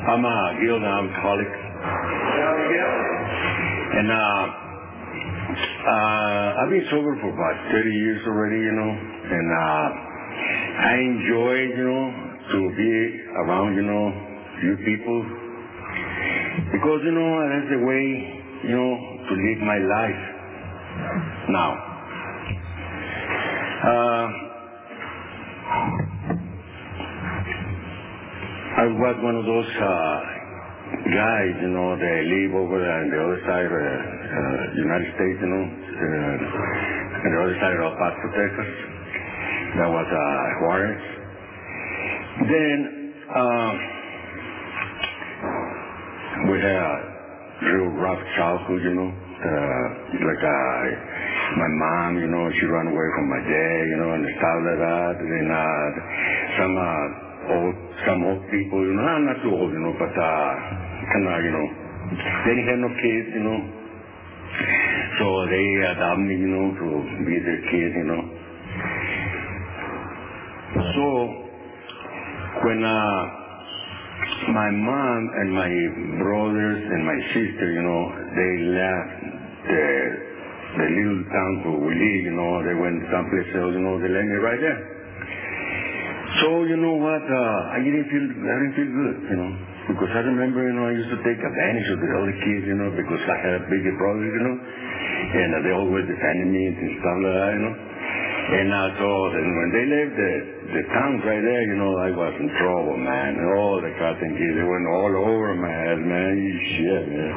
I'm a guild alcoholic. And I've been sober for about 30 years already, and I enjoy, to be around, you people, because, that's the way, to live my life now. I was one of those guys, that live over on the other side of the United States, on the other side of El Paso, Texas. That was Juarez. Then we had a real rough childhood, my mom, she ran away from my dad, and stuff like that. And some old people, I'm not too old, but kind of, they didn't have no kids, so they adopted me, to be their kid, So when my mom and my brothers and my sister, they left the little town where we live, they went someplace else, they left me right there. So you know what? I didn't feel good, because I remember, I used to take advantage of the other kids, because I had bigger brothers, and they always defended me and stuff like that, And so when they left the towns right there, I was in trouble, man. All the cotton kids, they went all over my head, man. Shit, man.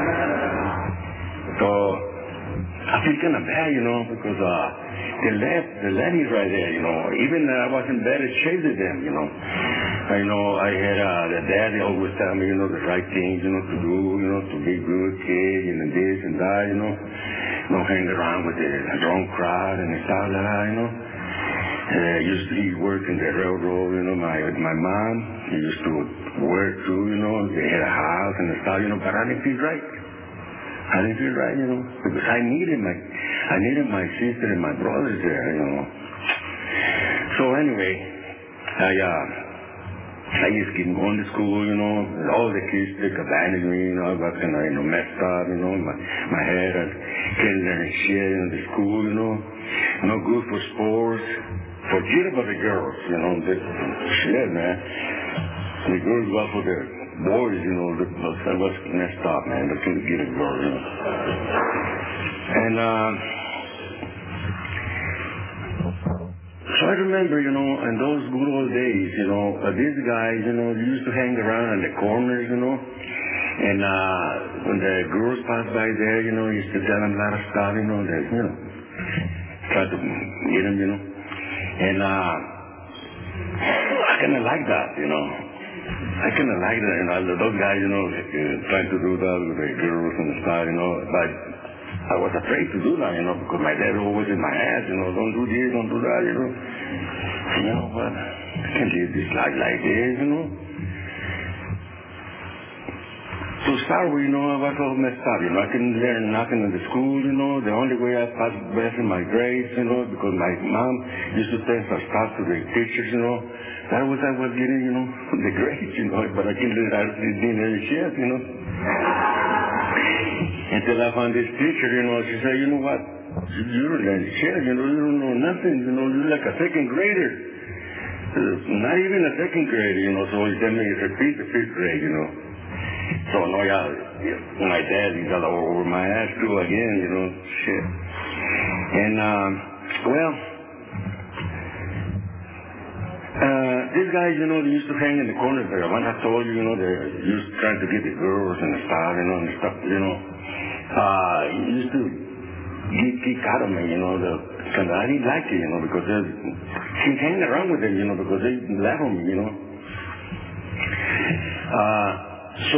So I feel kind of bad, because they left me right there, Even I was in better shape than them, I had the dad, they always tell me, the right things, to do, to be good kid, this and that, no hang around with the drunk crowd and stuff like that, I used to work in the railroad, my mom, she used to work too, they had a house and stuff, but I didn't feel right. I didn't feel right, because I needed my sister and my brothers there, So anyway, I just keep going to school, all the kids took advantage of me, I was kind of, messed up, my head, I couldn't learn shit in the school, no good for sports. Forget about the girls, shit, man. The girls go for the boys, that was messed up, man. They couldn't get a girl, And, so I remember, in those good old days, these guys, they used to hang around in the corners, and when the girls passed by there, used to tell them a lot of stuff, that, try to get them, and I kind of like that, I kind of like that, those guys, trying to do that with the girls and stuff, but I was afraid to do that, because my dad always in my ass, don't do this, don't do that, but I can't live this life like this, To start with, I was all messed up, I couldn't learn nothing in the school, the only way I passed best in my grades, because my mom used to send some stuff to the teachers, that was I was getting, the grades, but I didn't learn shit, Until I found this teacher, she said, you know what, you don't learn shit, you don't know nothing, you're like a second grader. Not even a second grader, so he sent me to repeat the fifth grade, So, my dad, he's all over my ass too again, shit. And, these guys, they used to hang in the corners there. When I told you, they used to try to get the girls and stuff, and stuff, used to kick out of me, because I didn't like it, because she hang around with them, because they laugh on me, So,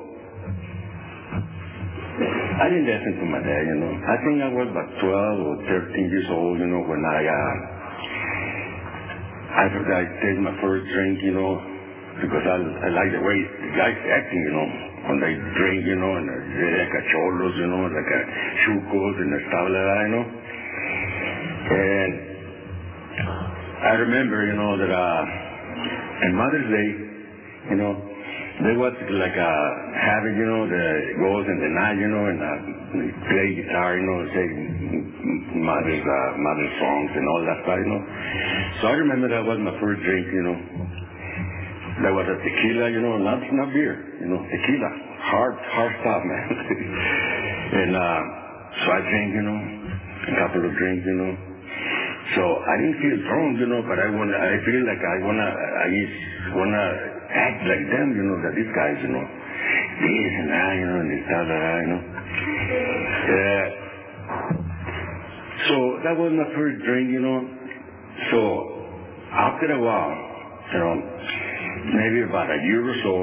I didn't listen to my dad, I think I was about 12 or 13 years old, when I take my first drink, because I like the way the guys acting, when they drink, and they're like a cholos, like a chucos and stuff like that, And I remember, that in Mother's Day, there was like a habit, that goes in the night, and play guitar, say mother songs and all that stuff, So I remember that was my first drink, That was a tequila, not beer, tequila. Hard stuff, man. And so I drank, a couple of drinks, So I didn't feel drunk, but I feel like I just wanna act like them, that these guys, this and that, and this, that, So that was my first drink, So after a while, maybe about a year or so,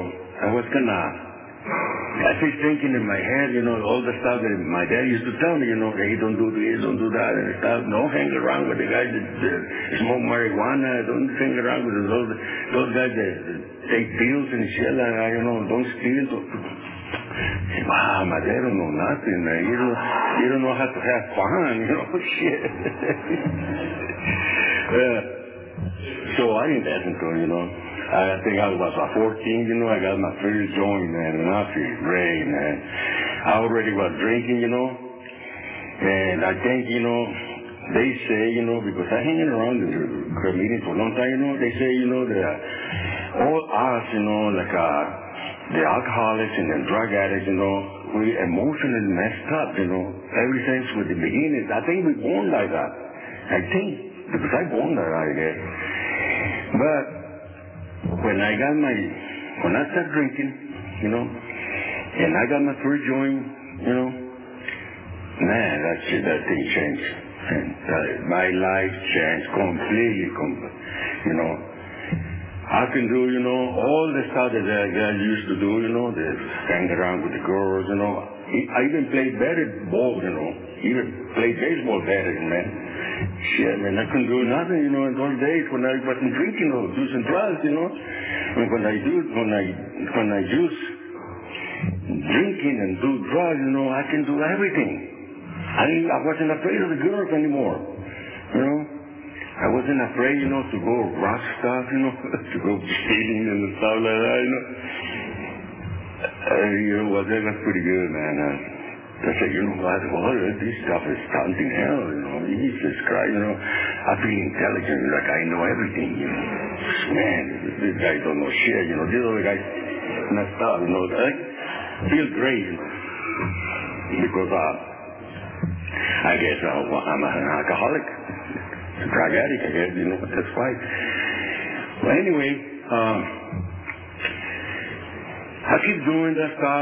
I was thinking in my head, all the stuff that my dad used to tell me, hey, don't do this, don't do that, and stuff. Don't hang around with the guys that smoke marijuana. Don't hang around with those guys that take pills and shit like that, don't steal. Wow, my dad don't know nothing, man. You don't know how to have fun, shit. So I didn't listen to him, I think I was about 14, I got my first joint, man, and I feel great, man. I already was drinking, and I think, they say, because I hanging around the meeting for a long time, they say, that all us, like the alcoholics and the drug addicts, we emotionally messed up, ever since with the beginning. I think we born like that. I think, because I born like that, I guess. But when I started drinking, and I got my first joint, man, that thing changed. And my life changed completely, I can do, all the stuff that I used to do, the hang around with the girls, I even played better ball, even played baseball better, man. Shit, man, I couldn't do nothing, in those days when I wasn't drinking or using drugs, And when I just drinking and do drugs, I can do everything. I wasn't afraid of the girls anymore, I wasn't afraid, to go rock stuff, to go stealing and stuff like that, that was pretty good, man. I said, this stuff is something else, Jesus Christ, I feel intelligent, like I know everything, Man, these guys don't know shit, these other guys messed up, I feel great, because I guess I'm an alcoholic, a drug addict, I guess, that's right. But anyway, I keep doing that stuff,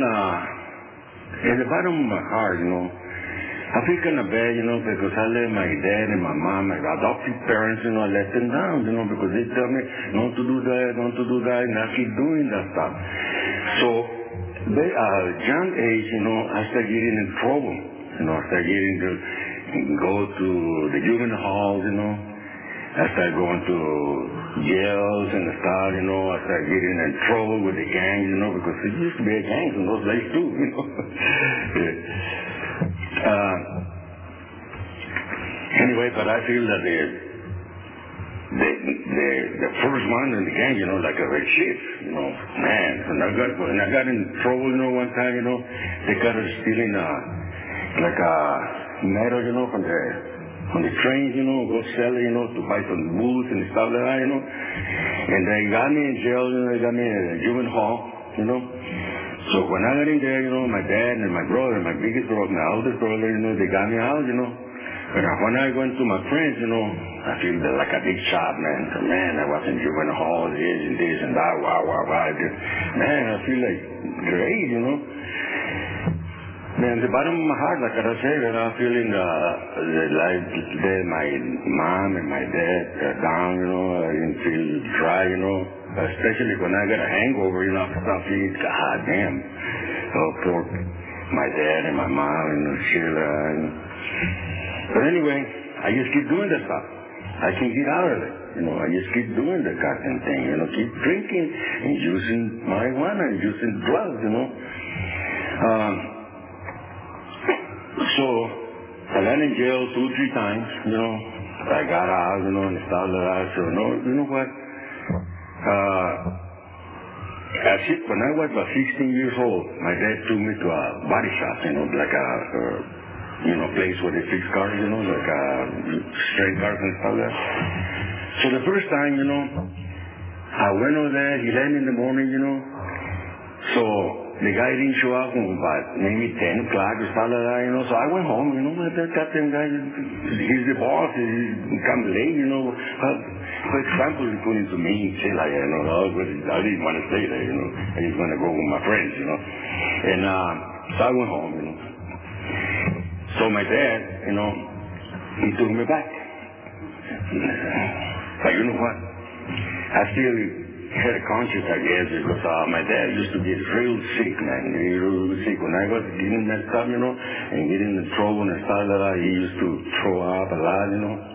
at the bottom of my heart, I feel kind of bad, because I let my dad and my mom, my adopted parents, I let them down, because they tell me not to do that, and I keep doing that stuff. So, at a young age, I started getting in trouble, I started getting to go to the juvenile halls, I started going to jails and stuff, I started getting in trouble with the gangs, because there used to be a gang in those days too, Anyway, but I feel that the first one in the gang, like a red shit, man. When I got in trouble, one time, they got us stealing like a metal, from the trains, go sell it, to buy some booze and stuff like that, And they got me in jail, they got me in a juvenile hall, So when I got in there, my dad and my brother, my biggest brother, my oldest brother, they got me out, But when I went to my friends, I feel like a big shot, man. So, man, I was in juvenile hall, this and that, wow. Man, I feel like great, Man, the bottom of my heart, like I said, I'm feeling like my mom and my dad are down, I didn't feel dry, especially when I got a hangover, I start feeling, God damn. Oh, poor my dad and my mom and Sheila. But anyway, I just keep doing that stuff. I can't get out of it. I just keep doing the goddamn thing, keep drinking and using marijuana and using drugs, So, I got in jail 2-3 times, I got out, and stuff like that. So, you know what? when I was about 16 years old, my dad took me to a body shop, like a place where they fix cars, like straight cars and stuff like that. So the first time, I went over there, he left in the morning, so the guy didn't show up until about maybe 10 o'clock or something like that, so I went home, that goddamn guy, he's the boss, he come late, for example, he put into me, say like, I didn't want to stay there, I just want to go with my friends, and so I went home, So my dad, he took me back. But you know what? I still had a conscience, I guess, because my dad used to get real sick, man. Real sick. When I was getting messed up, and getting in trouble and stuff like that, he used to throw up a lot,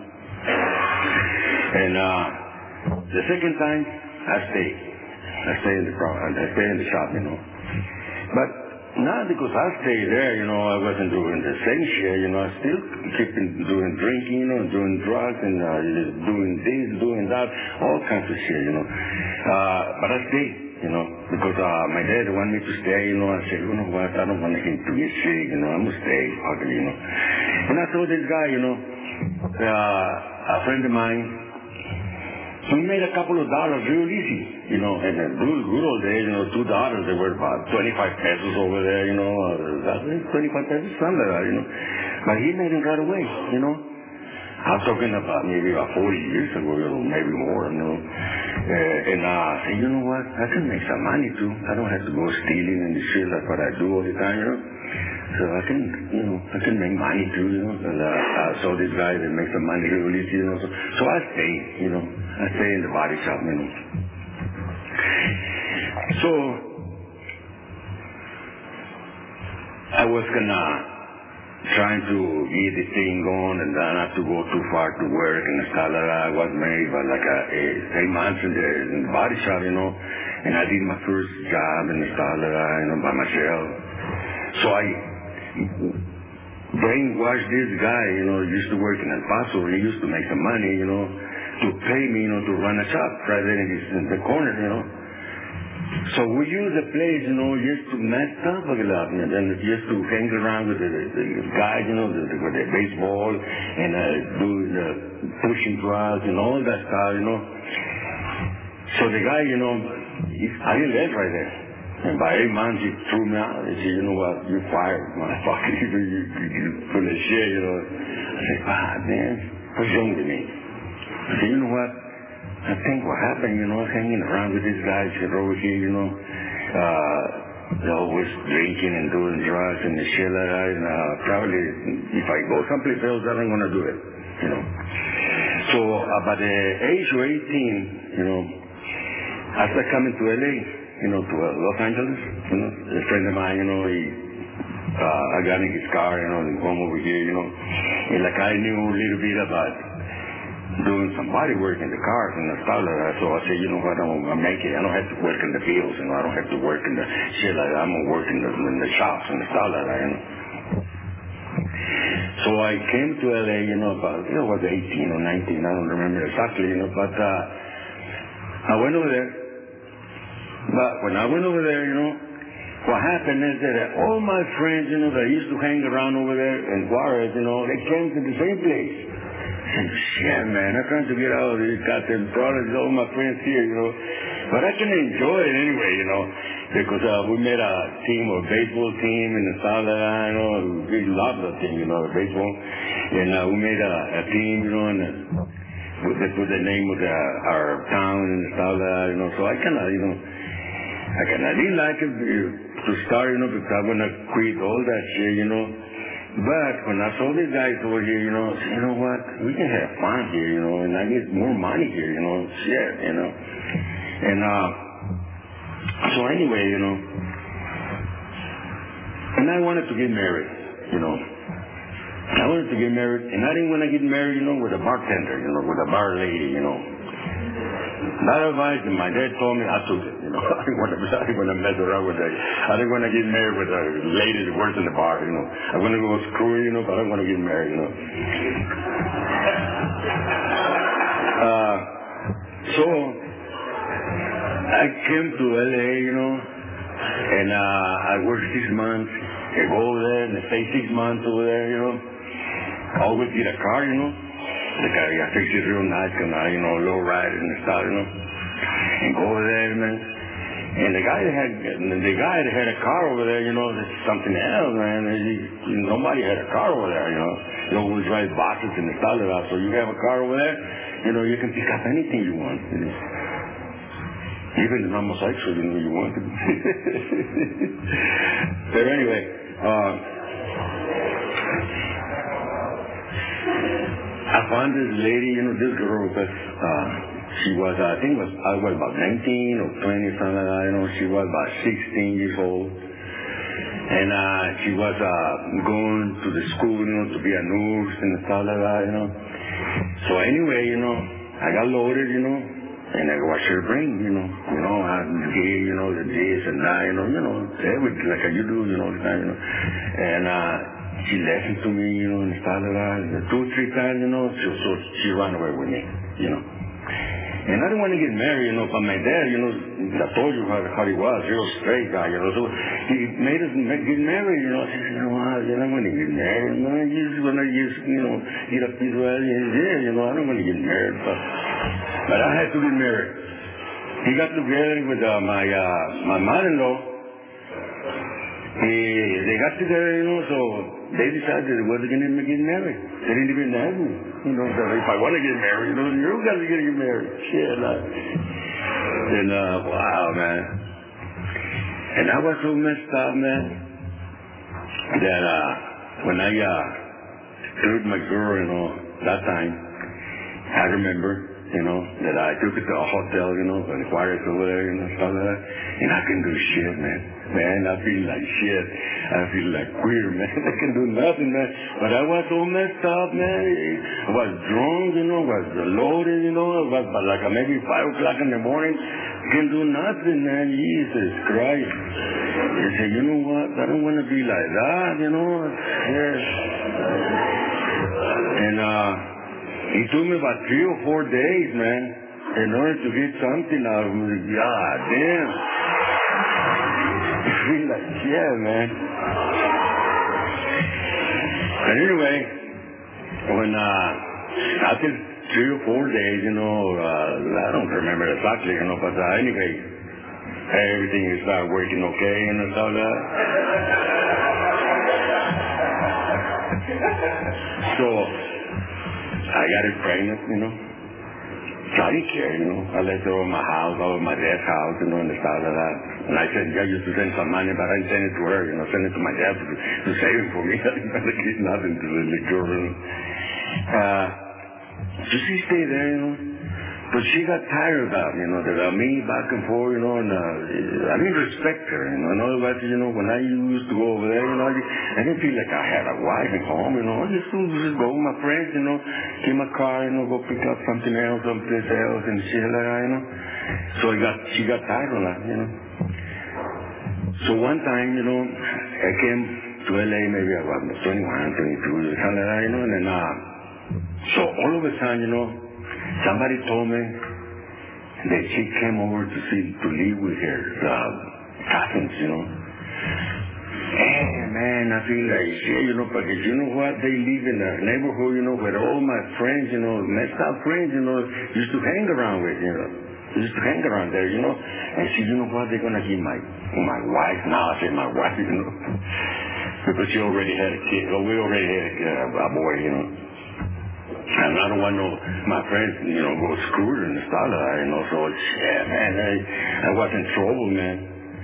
And the second time, I stayed. I stayed in the shop, But not because I stayed there, I wasn't doing the same shit, I still keep doing drinking, doing drugs, and doing this, doing that, all kinds of shit, But I stayed, because my dad wanted me to stay, I said, you know what, I don't want him to get sick, I'm going to stay, And I told this guy, a friend of mine, we made a couple of dollars real easy, and in the good old days, $2, they were about 25 pesos over there, 25 pesos, something like that, But he made it right away, I'm talking about maybe about 40 years ago, maybe more, And I said, you know what, I can make some money too. I don't have to go stealing and shit like what I do all the time, So I can make money too, And I saw this guy that makes some money real easy, So I stay, I stay in the body shop, So I was trying to get the thing going and then not to go too far to work and stuff like that. I was married about like 8 months in the body shop, and I did my first job and stuff like that, by myself. So I brainwashed this guy, used to work in El Paso. He used to make some money, to pay me, to run a shop right there in the corner, So we use the place, just to mess stuff like that, and then just to hang around with the guys, with the baseball, and do the pushing drugs and all that stuff, So the guy, I didn't live right there. And by 8 months, he threw me out. He said, you know what, you're fired, motherfucker. You full of shit, I said, man, what's wrong with me? I said, you know what? I think what happened, hanging around with these guys over here, they're always drinking and doing drugs and the shit like that. And probably, if I go someplace else, I don't want to do it, So, by the age of 18, I started coming to LA, to Los Angeles. A friend of mine, I got in his car, and come over here, And like I knew a little bit about doing some body work in the cars and stuff like that. So I said, you know what, I'm going to make it. I don't have to work in the fields, I don't have to work in the shit like that. I'm going to work in the shops and stuff like that, So I came to LA, about, I was 18 or 19, I don't remember exactly, but I went over there. But when I went over there, what happened is that all my friends, that used to hang around over there in Juarez, they came to the same place. Shit, man, I'm trying to get out of these goddamn problems, all my friends here, But I can enjoy it anyway, because we made a team, a baseball team in the South Carolina, we love that team, baseball. And we made a team, and they put the name of our town in the South Carolina, So I didn't like it to start, because I want to quit all that shit, But when I saw these guys over here, I said, you know what, we can have fun here, and I get more money here, shit, And so anyway, and I wanted to get married, I wanted to get married, and I didn't want to get married, with a bartender, with a bar lady, That advice that my dad told me, I took it, I didn't want to mess around with that. I didn't want to get married with a lady that works in the bar, I want to go screw, but I don't want to get married, So, I came to LA, and I worked 6 months. I go over there and I stay 6 months over there, I always get a car, The car, I fix it real nice, low ride and stuff, and go over there, man. And the guy that had a car over there, that's something else, man. Nobody had a car over there, They always drive boxes and stuff like that. So you have a car over there, you can pick up anything you want. Even the homosexual, you want to. But anyway, I found this lady, this girl, she was, I think I was about 19 or 20, something like that, She was about 16 years old. And she was going to the school, to be a nurse and stuff like that, So anyway, I got loaded, and I watched her bring, I gave, the this and that, everything like you do, And she listened to me, and stuff like that. 2 or 3 times, so she ran away with me, And I didn't want to get married, but my dad, I told you how he was, real straight guy, so he made us get married, I said, I don't want to get married, man. You just want to get a piece of oil in there, I don't want to get married. But I had to get married. He got together with my mother-in-law. They got together, so they decided they wasn't going to get married. They didn't even ask me. So if I want to get married, you guys are going to get married. Shit, And, wow, man. And I was so messed up, man, that when I screwed my girl, that time, I remember, that I took it to a hotel, and inquired over there, stuff like that. And I can do shit, man. Man, I feel like shit. I feel like queer, man. I can do nothing, man. But I was so messed up, man. I was drunk, was loaded, it was like maybe 5 o'clock in the morning. Can do nothing, man. Jesus Christ. I said, you know what? I don't want to be like that, Yeah. And, it took me about 3 or 4 days, man, in order to get something out of me. God damn. I feel like, yeah, man. And anyway, when, after 3 or 4 days, I don't remember exactly, but anyway, everything started working okay and stuff like that. So, I got her pregnant, So I didn't care, I left her over my house, over my dad's house, and stuff like that. And I said, I used to send some money, but I didn't send it to her, send it to my dad to save it for me. I didn't get nothing to the girl. So she stayed there, But she got tired about me back and forth, and I didn't respect her, In other words, when I used to go over there, I didn't feel like I had a wife at home, I just go with my friends, get my car, go pick up something else, someplace else, and shit like that, So she got tired of that, So one time, I came to LA maybe about 21, 22, something like that, and then, so all of a sudden, somebody told me that she came over to live with her cousins, Hey, man, I feel like shit, because you know what? They live in a neighborhood, where all my friends, messed up friends, used to hang around with, used to hang around there, And she, you know what? They're going to give my wife, now I say my wife, because she already had a kid, or we already had a boy, And I don't want my friends, go screw her and stuff like that, So, yeah, man, I was in trouble, man.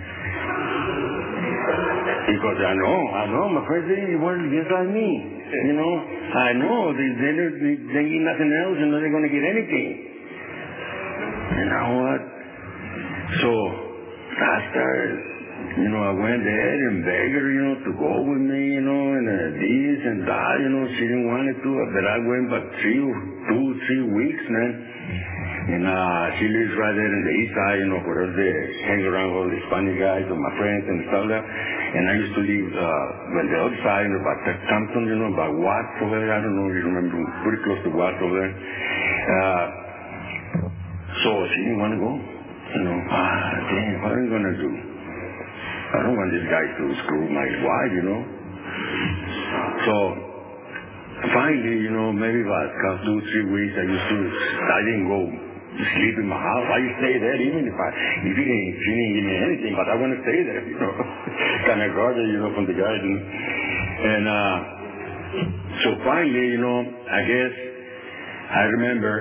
Because I know, my friends, they were just like me, I know, they need nothing else, they're going to get anything. You know what? So, I started, I went there and begged her, to go with me, and this and that, she didn't want it to, but I went about 2 or 3 weeks, man. And she lives right there in the east side, where they hang around all the Spanish guys and my friends and stuff like that. And I used to live on the other side, about Compton, about Watts over there. I don't know if you remember, pretty close to Watts over there. So she didn't want to go. Damn, what am I going to do? I don't want this guy to screw my wife, So, finally, maybe about 2-3 weeks, I didn't go sleep in my house. I stay there even if you didn't give me anything, but I want to stay there, kind of guarded, from the garden. And so finally, I guess I remember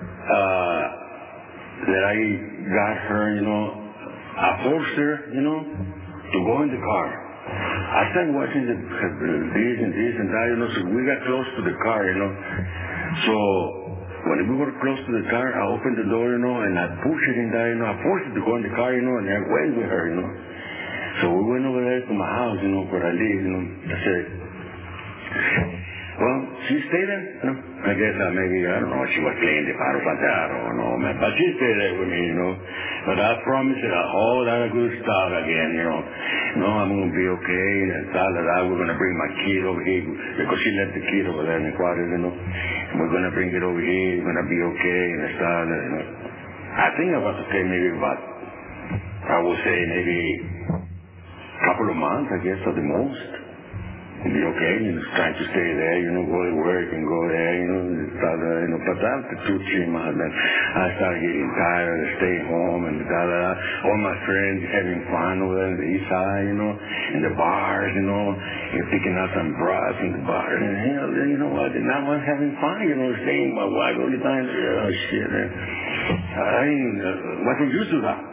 that I got her, I forced her, to go in the car. I started watching this and that, so we got close to the car, So when we were close to the car, I opened the door, and I pushed it in there, I forced it to go in the car, and I went with her, So we went over there to my house, where I live, I said, well, she stayed there, I guess maybe, I don't know, she was playing the Paro Pantaro, but she stayed there with me, But I promised her a whole lot of good stuff again, I'm going to be okay, and we're going to bring my kid over here, because she left the kid over there in the quarter, and we're going to bring it over here, we're going to be okay, and I think I was okay maybe about, I would say maybe a couple of months, I guess, at the most. Be okay, trying to stay there, go to work and go there, but after 2-3 months, then I started getting tired of staying home and all my friends having fun over there on the east side, in the bars, picking out some bras in the bars, and hell, I did not want having fun, staying with my wife all the time, oh shit, man. I wasn't used to that,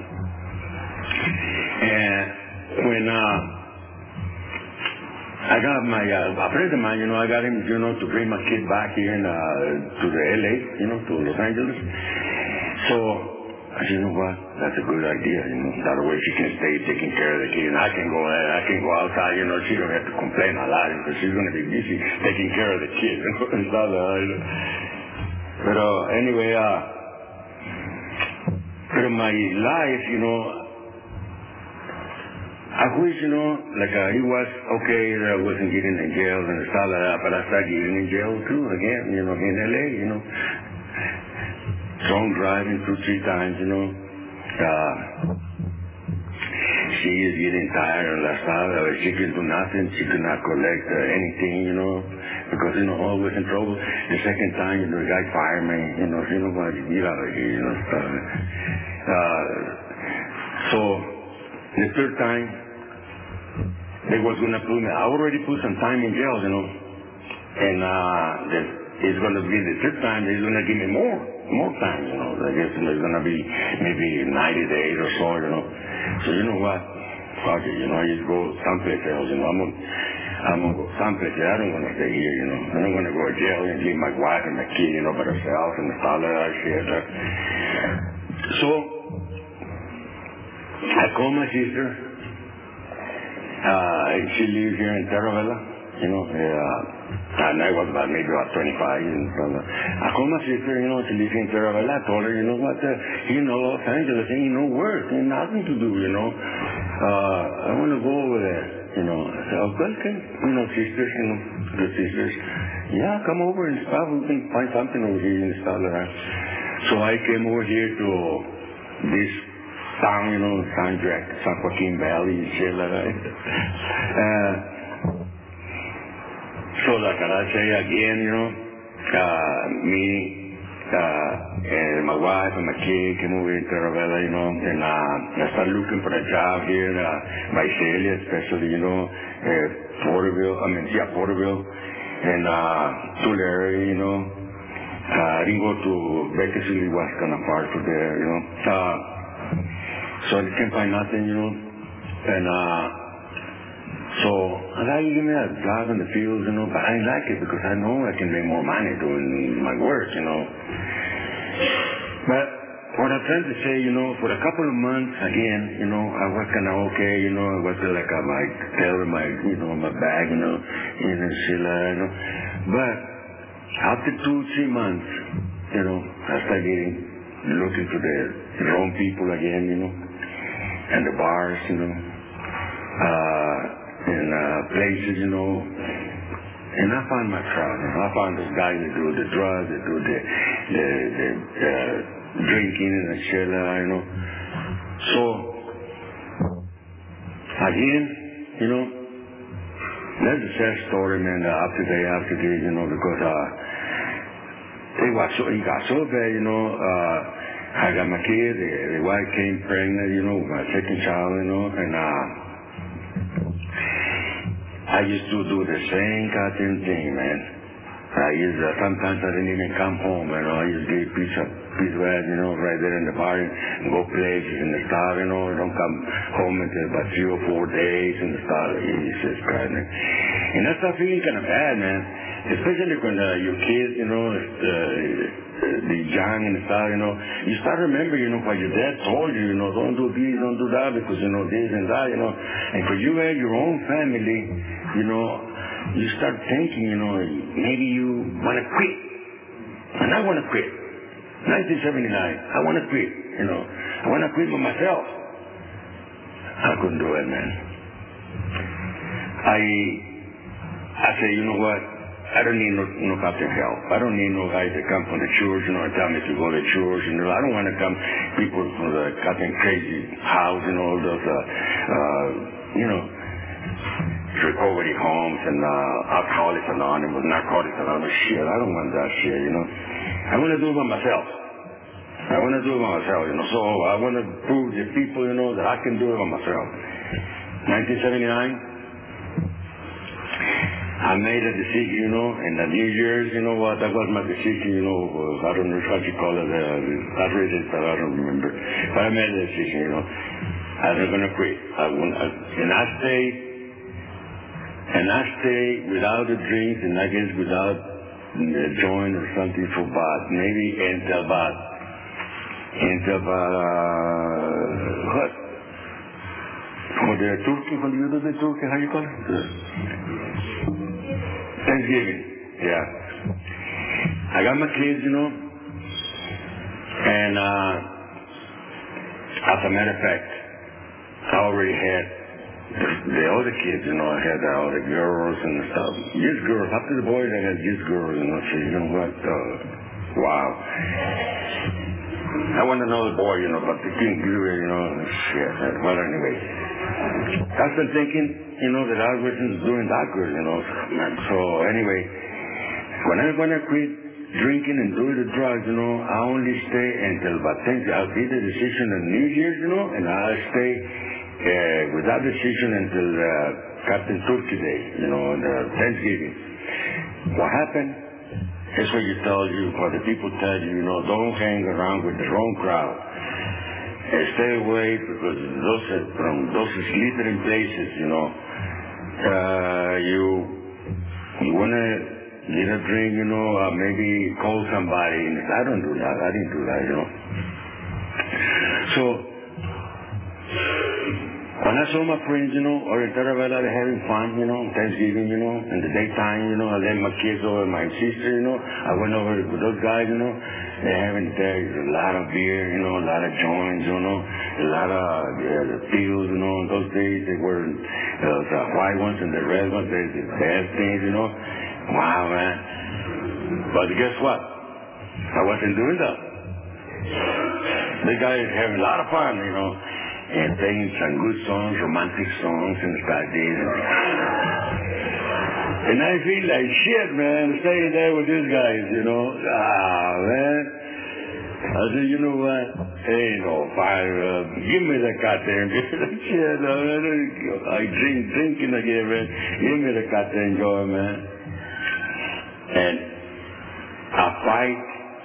and when, I got my, a friend of mine, I got him, to bring my kid back here to the LA, to Los Angeles. So, I said, what? That's a good idea, That way she can stay taking care of the kid. And I can go outside, she don't have to complain a lot because she's going to be busy taking care of the kid, But anyway, but my life, I wish, like it was okay that I wasn't getting in jail and stuff like that, but I started getting in jail too, again, in LA, Drunk driving 2-3 times, She is getting tired of that stuff. She can do nothing. She could not collect anything, because, always in trouble. The second time, the guy fired me, she nobody get out of here, stuff. So, the third time, they was going to put me, I already put some time in jail, and it's going to be the third time, they're going to give me more time, I guess it's going to be maybe 90 days or so, So you know what? Fuck it, I just go someplace else, I'm going to go someplace else. I don't want to stay here, I don't want to go to jail and leave my wife and my kid, by herself and all that shit. So, I called my sister. She lives here in Terravella, and I was maybe about 25 and I called my sister, she lives in Terravella. I told her, what, Los Angeles ain't no work, ain't nothing to do, I want to go over there, I said, okay, sisters, good sisters, yeah, come over and stuff, we can find something over here and stuff like that. So I came over here to this town, San Joaquin Valley and shit like that. So like I say again, me and my wife and my kid came over in Terravella, and I started looking for a job here in Visalia, especially, Porterville, and Tulare, I didn't go to Bakersfield, it was kind of far from there, so I can't find nothing, and so I like give me a job in the fields, but I like it because I know I can make more money doing my work, But what I'm trying to say, for a couple of months, again, I was kind of okay, I was like my tail in my, my bag, and shit like that, But after 2-3 months, I started looking for the wrong people again, and the bars, and places, and I found my crowd. I found those guys that do the drugs, that do drinking and a chela, you know. So, again, you know, that's a sad story, man, after day, you know, because it got so bad, you know. I got my kid, the wife came pregnant, you know, my second child, you know, and I used to do the same goddamn thing, man. Sometimes I didn't even come home, you know. I used to get a piece of ass, you know, right there in the bar and go places and stuff, you know. Don't come home until about 3 or 4 days and stuff. Jesus Christ, man. And I start feeling kind of bad, man. Especially when your kids, you know, the young and stuff, you know. You start remembering, you know, what your dad told you, you know, don't do this, don't do that, because, you know, this and that, you know. And when you have your own family, you know, you start thinking, you know, maybe you want to quit. And I want to quit. 1979, I want to quit, you know. I want to quit by myself. I couldn't do it, man. I say, you know what? I don't need no captain help. I don't need no guys that come from the church, you know, and tell me to go to church. You know, I don't want to come people from the captain crazy house, you know, those, you know, recovery homes and Alcoholics Anonymous, Narcotics Anonymous, shit. I don't want that shit, you know. I want to do it by myself. I want to do it by myself, you know. So I want to prove to people, you know, that I can do it by myself. 1979, I made a decision, you know, in the New Year's, you know what, that was my decision, you know, I don't know what you call it, I read it, but I don't remember. But I made a decision, you know. I was going to quit. And I stay without a drink, and I guess without a joint or something for about, maybe until about, what? For the Turkey, when you do the Turkey, how you call it? Thanksgiving, yeah. I got my kids, you know, and as a matter of fact, I already had the other kids, you know. I had all the girls and stuff. Just girls. After the boys, I had just girls, you know. So, you know what? Wow. I want another boy, you know, but they couldn't do it, you know. Shit. Well, anyway. I've been thinking, you know, that I wasn't doing that good, you know. So, anyway, when I quit drinking and doing the drugs, you know, I only stay until about Thanksgiving. I'll get the decision on New Year's, you know, and I'll stay with that decision until Captain Turkey Day, you know, and Thanksgiving. What happened is what the people tell you, you know, don't hang around with the wrong crowd. Stay away because from those slithering places, you know, you want to get a drink, you know, maybe call somebody. I don't do that. I didn't do that, you know. So, when I saw my friends, you know, or they're having fun, you know, Thanksgiving, you know, in the daytime, you know, I let my kids over, my sister, you know, I went over with those guys, you know, they're having a lot of beer, you know, a lot of joints, you know, a lot of pills, you know. In those days, they were the white ones and the red ones, they're the best things, you know. Wow, man. But guess what? I wasn't doing that. The guys having a lot of fun, you know, and playing some good songs, romantic songs, and stuff like this. And I feel like shit, man, staying there with these guys, you know. Man. I said, you know what? Ain't no fire. Give me the goddamn shit, man. I drinking again, man. Give me the goddamn joy, man. And I fight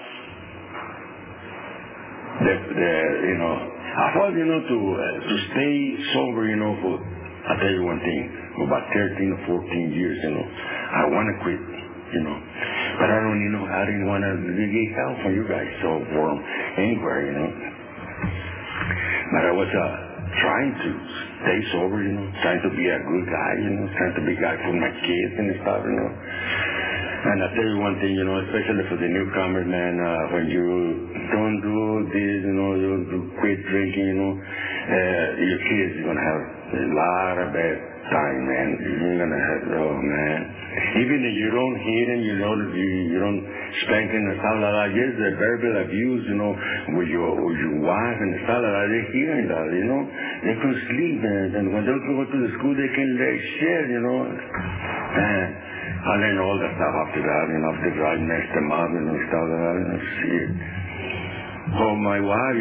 you know, I thought, you know, to stay sober, you know, for, I'll tell you one thing, for about 13 or 14 years, you know, I want to quit, you know, but I don't, you know, I didn't want to get help from you guys, so from anywhere, you know. But I was trying to stay sober, you know, trying to be a good guy, you know, trying to be a guy for my kids and stuff, you know. And I tell you one thing, especially for the newcomers, man, when you don't do this, you quit drinking, your kids are going to have a lot of bad time, man. You're going to have, oh, man. Even if you don't hit them, you don't spank them and stuff like that. Yes, the verbal abuse, with your wife and stuff like that, they're hearing that, They can sleep, and when they go to the school, they can like shit, And I learned all that stuff after that, after I messed them up, stuff like that, shit. So my wife,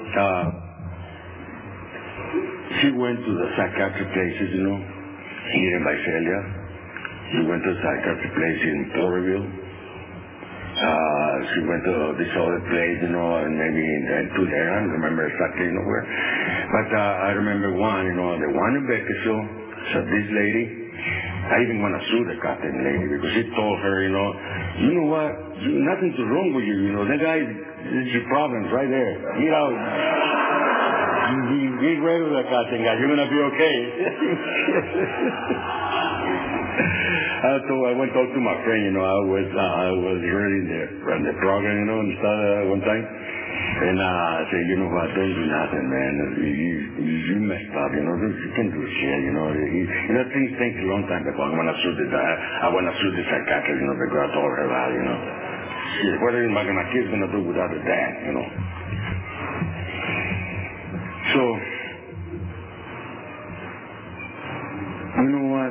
she went to the psychiatric places, here in Visalia. She went to a psychiatric place in Porterville. She went to this other place, and maybe to there. I don't remember exactly where. But I remember one, the one in Bakersfield. So this lady, I even want to sue the goddamn lady because she told her, you know what? Nothing's wrong with you, That guy is your problems right there. Get out. Get rid of that goddamn guy. You're going to be okay. So I went to talk to my friend, I was reading the program, and stuff one time. And I said, what, don't do nothing, man. You messed up, you can't do shit, things take a long time before I want to sue the psychiatrist, because I told her that, Shit, what is my kid's going to do without a dad, So, you know what,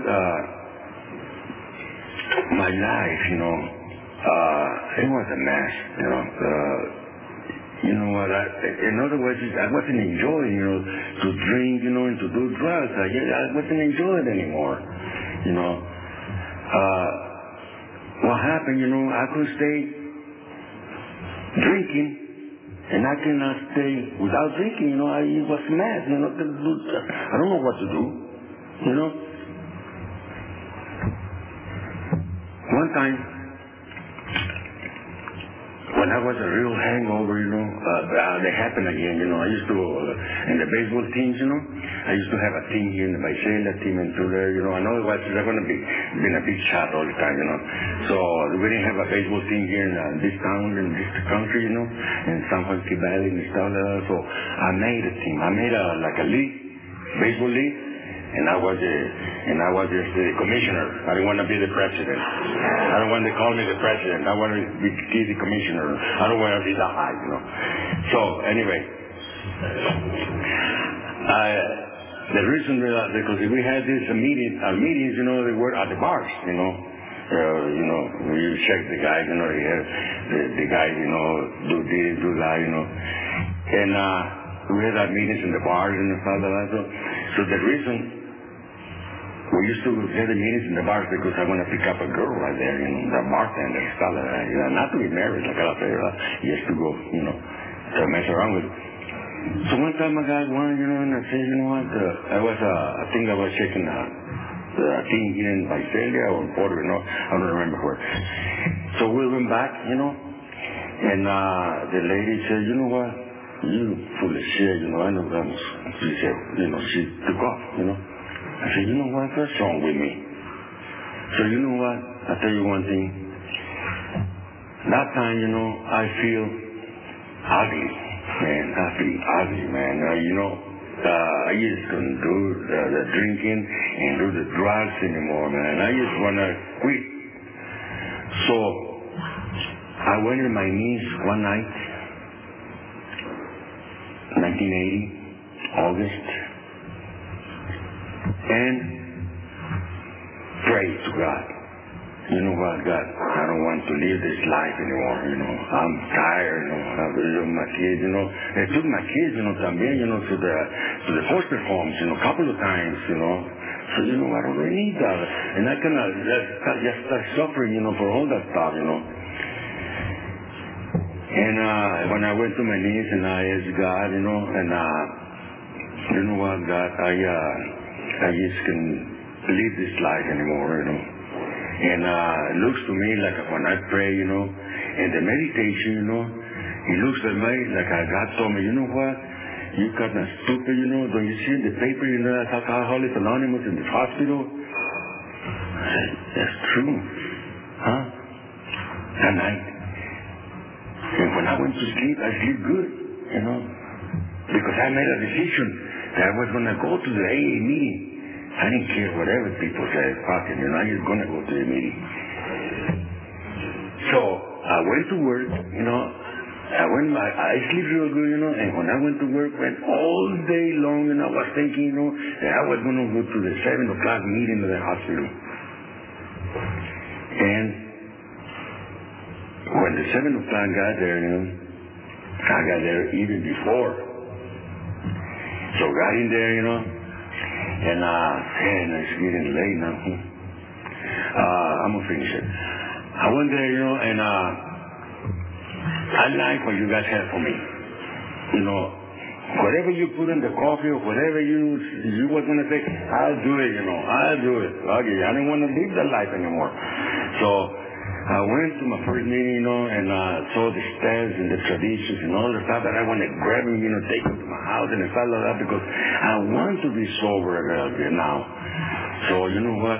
my life, it was a mess, you know what, in other words, I wasn't enjoying, to drink, and to do drugs. I wasn't enjoying it anymore, What happened, I could stay drinking, and I cannot stay without drinking, it was mad, I don't know what to do, One time, when I was a real hangover, they happened again, I used to, in the baseball teams, I used to have a team here in the Visalia team and through there, I know it was going to be been a big shot all the time, So we didn't have a baseball team here in this town, in this country, in San Juan Valley and stuff like that. So I made a team. I made like a league, baseball league. And I was just the commissioner. I didn't want to be the president. I don't want to call me the president. I want to be the commissioner. I don't want to be the high, So anyway, the reason because we had this our meetings, they were at the bars, you check the guy, the guy, do this, do that, and we had our meetings in the bars and stuff like that. So the reason. We used to have the meetings in the bars because I want to pick up a girl right there, the bartender, stuff like that. Not to be married, like I say, just to go, to mess around with. So one time I got one, and I said, what, I think I was checking the team here in Visalia or in Puerto Rico, I don't remember where. So we went back, and the lady said, you know what, you full of shit, I know that. She said, she took off, I said, you know what, what's wrong with me? So you know what, I'll tell you one thing. That time, I feel ugly, man. I feel ugly, man. I just couldn't do the drinking and do the drugs anymore, man. I just want to quit. So I went on my knees one night, 1980, August, and pray to God. You know what, God, I don't want to live this life anymore, I'm tired, my kids, they took my kids, también, to the foster homes, a couple of times, So, I don't really need that. And I cannot just start suffering, for all that stuff, And when I went to my knees and I asked God, and you know what, God, I just can live this life anymore, And it looks to me like when I pray, and the meditation, it looks to me like God told me, you know what? You kind of stupid, Don't you see in the paper, that's Alcoholics Anonymous in the hospital? I said, that's true. Huh? at night. And when I went to sleep, I sleep good, because I made a decision that I was going to go to the AA meeting. I didn't care whatever people said, fuck it, I was going to go to the meeting. So I went to work, I sleep real good, and when I went to work, went all day long, and I was thinking, that I was going to go to the 7 o'clock meeting at the hospital. And when the 7 o'clock got there, I got there even before. So got in there, and it's getting late now. I'm going to finish it. I went there, and I like what you guys have for me. Whatever you put in the coffee or whatever you were going to say, I'll do it, I'll do it. Okay, I don't want to live that life anymore. So I went to my first meeting, and saw the steps and the traditions and all the stuff that I want to grab them, take them to my house and stuff like that, because I want to be sober now. So you know what?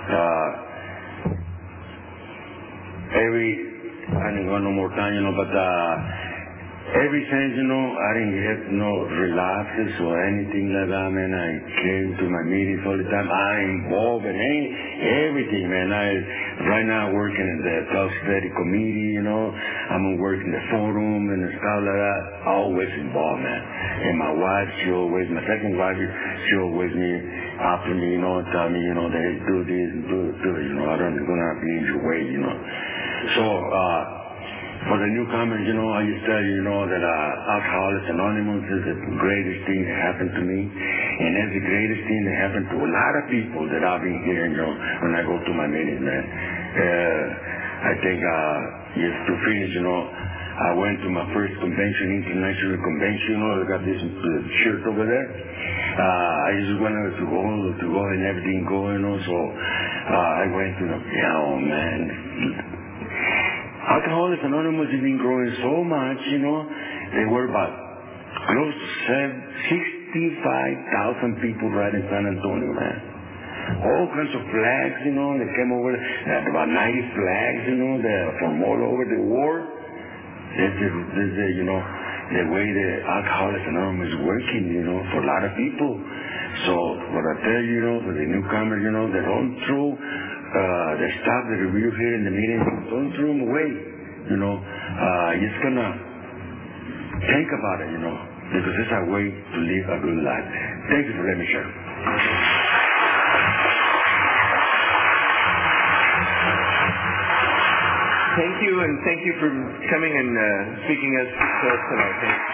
I didn't go no more time, but ever since, I didn't get no relapses or anything like that, man. I came to my meetings all the time. I'm involved in everything, man. Right now working in the Gulf Study Committee, I'm working the forum and stuff like that. Always involved, man. And my wife, my second wife, she always after me, and tell me, they do this and do it, I don't going to be in your way, So, for the newcomers, I just tell you, that Alcoholics Anonymous is the greatest thing that happened to me. And it's the greatest thing that happened to a lot of people that I've been hearing, when I go to my meetings, man. I think, just to finish, I went to my first convention, international convention, I got this shirt over there. I just wanted to go and everything going, so I went to the, man. Alcoholics Anonymous has been growing so much, they were about close to 65,000 people right in San Antonio, man. All kinds of flags, they came over, about 90 flags, from all over the world. This is the way the Alcoholics Anonymous is working, for a lot of people. So what I tell you, for the newcomers, they don't throw the stuff that we hear in the meeting, don't throw them away, just gonna think about it, because it's a way to live a good life. Thank you for letting me share. Thank you, and thank you for coming and speaking to us tonight.